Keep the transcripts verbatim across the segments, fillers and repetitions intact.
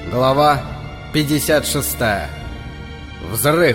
Глава пятьдесят шестая. Взрыв.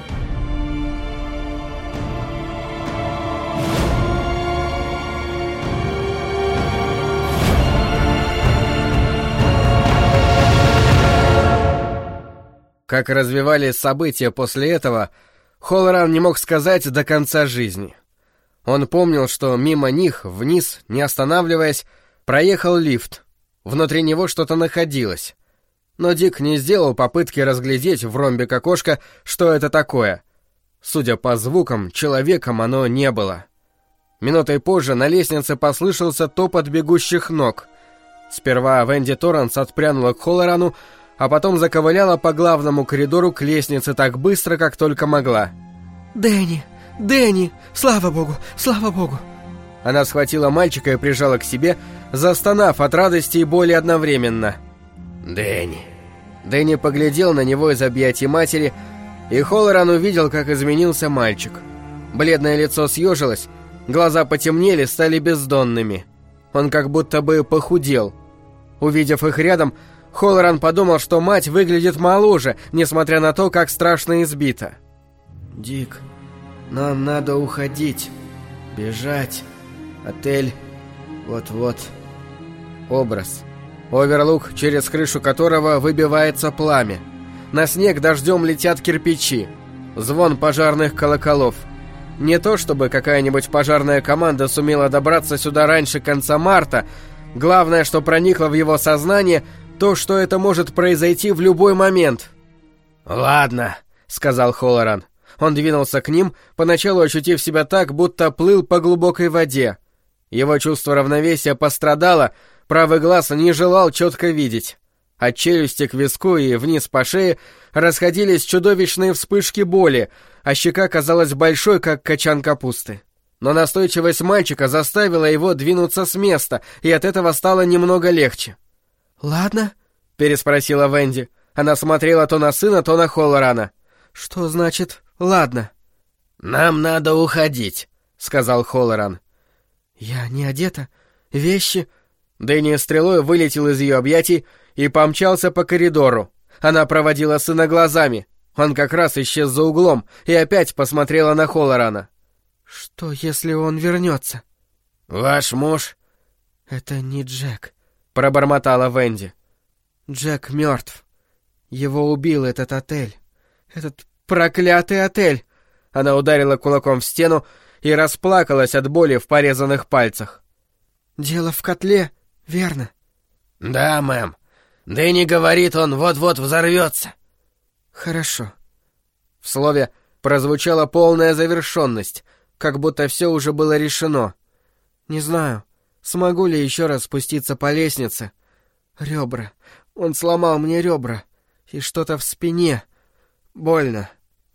Как развивались события после этого, Холлоран не мог сказать до конца жизни. Он помнил, что мимо них, вниз, не останавливаясь, проехал лифт. Внутри него что-то находилось. Но Дик не сделал попытки разглядеть в ромбик окошка, что это такое. Судя по звукам, человеком оно не было. Минутой позже на лестнице послышался топот бегущих ног. Сперва Венди Торренс отпрянула к Холлорану, а потом заковыляла по главному коридору к лестнице так быстро, как только могла. «Дэнни! Дэнни! Слава богу! Слава богу!» Она схватила мальчика и прижала к себе, застонав от радости и боли одновременно. «Дэнни!» Дэнни поглядел на него из объятий матери, и Холлоран увидел, как изменился мальчик. Бледное лицо съежилось, глаза потемнели, стали бездонными. Он как будто бы похудел. Увидев их рядом, Холлоран подумал, что мать выглядит моложе, несмотря на то, как страшно избита. «Дик, нам надо уходить, бежать. Отель вот-вот». Образ. Оверлук, через крышу которого выбивается пламя. На снег дождем летят кирпичи. Звон пожарных колоколов. Не то чтобы какая-нибудь пожарная команда сумела добраться сюда раньше конца марта. Главное, что проникло в его сознание, то, что это может произойти в любой момент. «Ладно», — сказал Холлоран. Он двинулся к ним, поначалу ощутив себя так, будто плыл по глубокой воде. Его чувство равновесия пострадало, правый глаз не желал четко видеть. От челюсти к виску и вниз по шее расходились чудовищные вспышки боли, а щека казалась большой, как качан капусты. Но настойчивость мальчика заставила его двинуться с места, и от этого стало немного легче. «Ладно?» — переспросила Венди. Она смотрела то на сына, то на Холлорана. «Что значит «ладно»?» «Нам надо уходить», — сказал Холлоран. «Я не одета. Вещи...» Дэнни стрелой вылетел из ее объятий и помчался по коридору. Она проводила сына глазами. Он как раз исчез за углом и опять посмотрела на Холлорана. «Что, если он вернется?» «Ваш муж?» «Это не Джек», — пробормотала Венди. «Джек мертв. Его убил этот отель. Этот проклятый отель!» Она ударила кулаком в стену и расплакалась от боли в порезанных пальцах. «Дело в котле, верно?» «Да, мэм. Дэнни говорит, он вот-вот взорвется». «Хорошо». В слове прозвучала полная завершенность, как будто все уже было решено. «Не знаю, смогу ли еще раз спуститься по лестнице. Ребра. Он сломал мне ребра. И что-то в спине. Больно».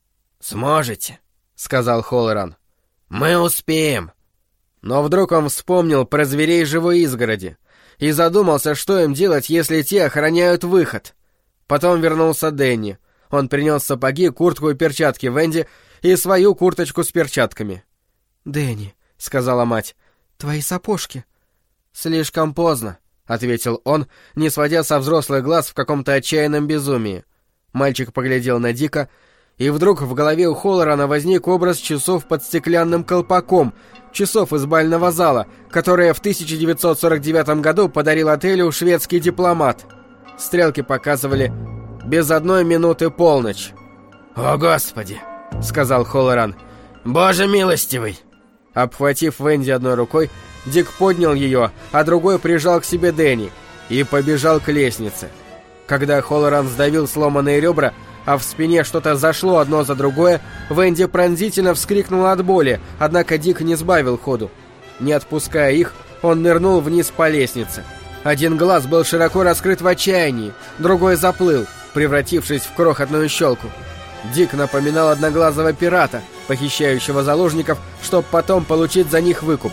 «Сможете», — сказал Холлоран. «Мы успеем». Но вдруг он вспомнил про зверей живой изгороди и задумался, что им делать, если те охраняют выход. Потом вернулся Дэнни. Он принес сапоги, куртку и перчатки Венди и свою курточку с перчатками. «Дэнни», — сказала мать, — «твои сапожки». «Слишком поздно», — ответил он, не сводя со взрослых глаз в каком-то отчаянном безумии. Мальчик поглядел на Дика, и вдруг в голове у Холлорана возник образ часов под стеклянным колпаком, часов из бального зала, которые в тысяча девятьсот сорок девятом году подарил отелю шведский дипломат. Стрелки показывали без одной минуты полночь. «О, Господи!» — сказал Холлоран. «Боже милостивый!» Обхватив Венди одной рукой, Дик поднял ее, а другой прижал к себе Дэнни и побежал к лестнице. Когда Холлоран сдавил сломанные ребра, а в спине что-то зашло одно за другое, Венди пронзительно вскрикнула от боли, однако Дик не сбавил ходу. Не отпуская их, он нырнул вниз по лестнице. Один глаз был широко раскрыт в отчаянии, другой заплыл, превратившись в крохотную щелку. Дик напоминал одноглазого пирата, похищающего заложников, чтобы потом получить за них выкуп.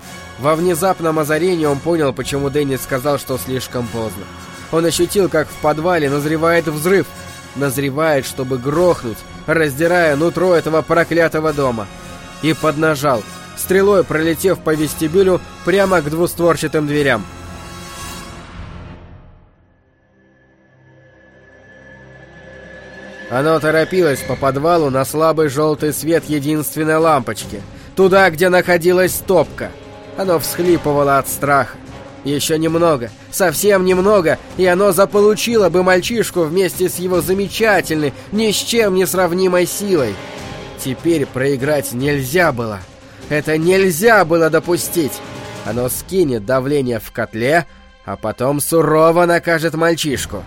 Во внезапном озарении он понял, почему Дэнни сказал, что слишком поздно. Он ощутил, как в подвале назревает взрыв, назревает, чтобы грохнуть, раздирая нутро этого проклятого дома. И поднажал, стрелой пролетев по вестибюлю прямо к двустворчатым дверям. Оно торопилось по подвалу на слабый желтый свет единственной лампочки, туда, где находилась топка. Оно всхлипывало от страха. Еще немного, совсем немного, и оно заполучило бы мальчишку вместе с его замечательной, ни с чем не сравнимой силой. Теперь проиграть нельзя было. Это нельзя было допустить. Оно скинет давление в котле, а потом сурово накажет мальчишку.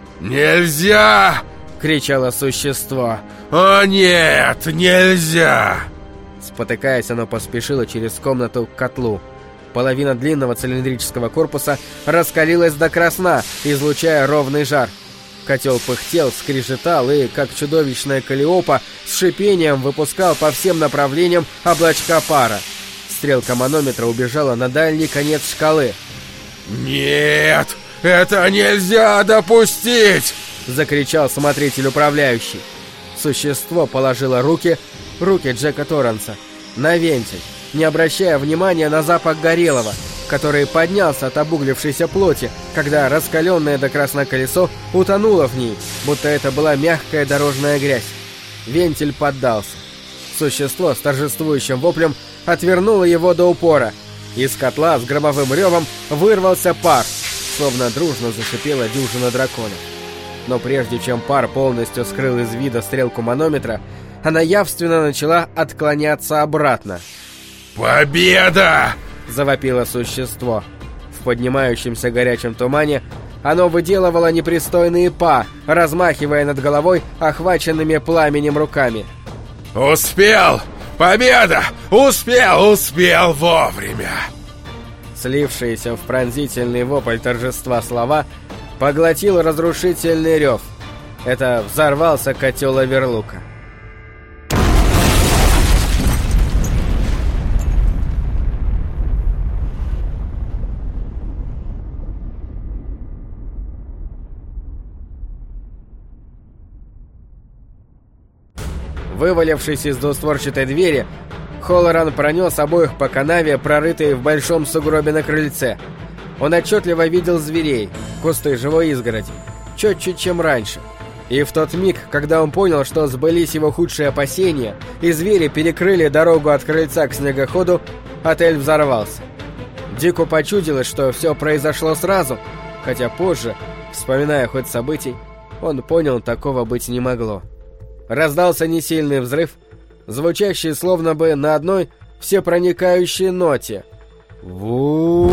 «Нельзя!» — кричало существо. «О нет, нельзя!» Спотыкаясь, оно поспешило через комнату к котлу. Половина длинного цилиндрического корпуса раскалилась до красна, излучая ровный жар. Котел пыхтел, скрежетал и, как чудовищная Каллиопа, с шипением выпускал по всем направлениям облачка пара. Стрелка манометра убежала на дальний конец шкалы. «Нет, это нельзя допустить!» — закричал смотритель-управляющий. Существо положило руки, руки Джека Торренса, на вентиль, не обращая внимания на запах горелого, который поднялся от обуглившейся плоти, когда раскаленное до красна колесо утонуло в ней, будто это была мягкая дорожная грязь. Вентиль поддался. Существо с торжествующим воплем отвернуло его до упора. Из котла с громовым ревом вырвался пар, словно дружно зашипела дюжина драконов. Но прежде чем пар полностью скрыл из вида стрелку манометра, она явственно начала отклоняться обратно. «Победа!» — завопило существо. В поднимающемся горячем тумане оно выделывало непристойные па, размахивая над головой охваченными пламенем руками. «Успел! Победа! Успел! Успел вовремя!» Слившиеся в пронзительный вопль торжества слова поглотил разрушительный рев. Это взорвался котел Оверлука. Вывалившись из двустворчатой двери, Холлоран пронес обоих по канаве, прорытой в большом сугробе на крыльце. Он отчетливо видел зверей, кусты живой изгороди, четче, чем раньше. И в тот миг, когда он понял, что сбылись его худшие опасения, и звери перекрыли дорогу от крыльца к снегоходу, отель взорвался. Дику почудилось, что все произошло сразу, хотя позже, вспоминая ход событий, он понял, такого быть не могло. Раздался несильный взрыв, звучащий словно бы на одной всепроникающей ноте. Ву.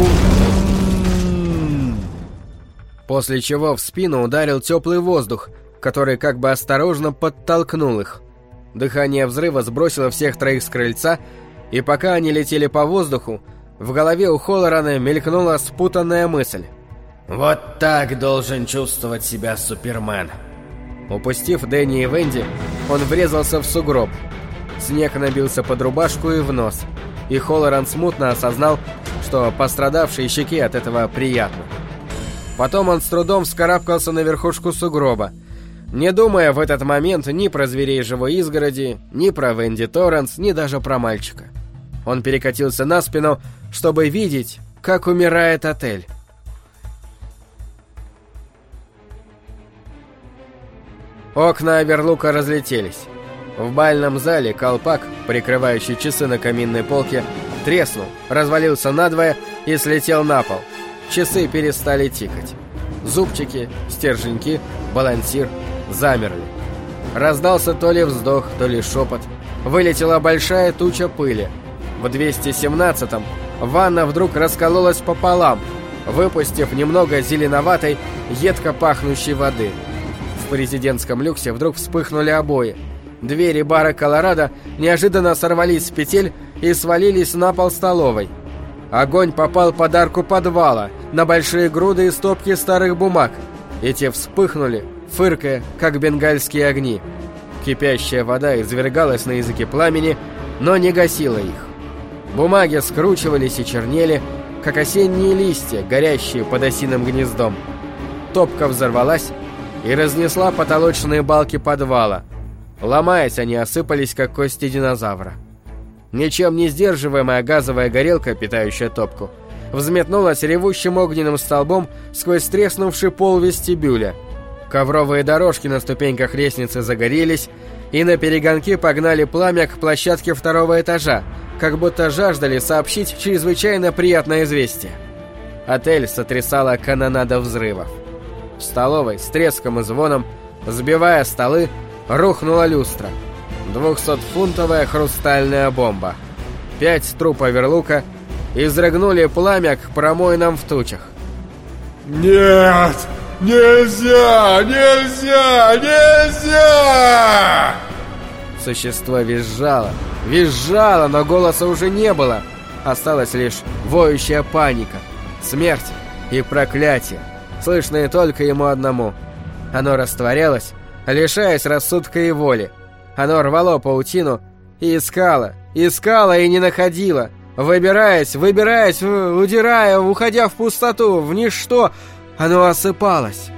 После чего в спину ударил теплый воздух, который как бы осторожно подтолкнул их. Дыхание взрыва сбросило всех троих с крыльца, и пока они летели по воздуху, в голове у Холлорана мелькнула спутанная мысль. «Вот так должен чувствовать себя Супермен». Упустив Дэнни и Венди, он врезался в сугроб. Снег набился под рубашку и в нос, и Холлоран смутно осознал, что пострадавшей щеке от этого приятно. Потом он с трудом вскарабкался на верхушку сугроба, не думая в этот момент ни про зверей живой изгороди, ни про Венди Торренс, ни даже про мальчика. Он перекатился на спину, чтобы видеть, как умирает отель. Окна Оверлука разлетелись. В бальном зале колпак, прикрывающий часы на каминной полке, треснул, развалился надвое и слетел на пол. Часы перестали тикать. Зубчики, стерженьки, балансир замерли. Раздался то ли вздох, то ли шепот. Вылетела большая туча пыли. В двести семнадцатом ванна вдруг раскололась пополам, выпустив немного зеленоватой, едко пахнущей воды. В президентском люксе вдруг вспыхнули обои. Двери бара «Колорадо» неожиданно сорвались с петель и свалились на пол столовой. Огонь попал под арку подвала, на большие груды и стопки старых бумаг, и те вспыхнули, фыркая, как бенгальские огни. Кипящая вода извергалась на языке пламени, но не гасила их. Бумаги скручивались и чернели, как осенние листья, горящие под осиным гнездом. Топка взорвалась и разнесла потолочные балки подвала. Ломаясь, они осыпались, как кости динозавра. Ничем не сдерживаемая газовая горелка, питающая топку, взметнулась ревущим огненным столбом сквозь треснувший пол вестибюля. Ковровые дорожки на ступеньках лестницы загорелись, и на перегонки погнали пламя к площадке второго этажа, как будто жаждали сообщить чрезвычайно приятное известие. Отель сотрясала канонада взрывов. В столовой с треском и звоном, сбивая столы, рухнула люстра. Двухсотфунтовая хрустальная бомба. Пять труб оверлука изрыгнули пламя к промоинам в тучах. «Нет! Нельзя! Нельзя! Нельзя!» Существо визжало, визжало, но голоса уже не было. Осталась лишь воющая паника, смерть и проклятие, слышные только ему одному. Оно растворялось, лишаясь рассудка и воли. Оно рвало паутину и искало, искало и не находило, выбираясь, выбираясь, удирая, уходя в пустоту, в ничто. Оно осыпалось,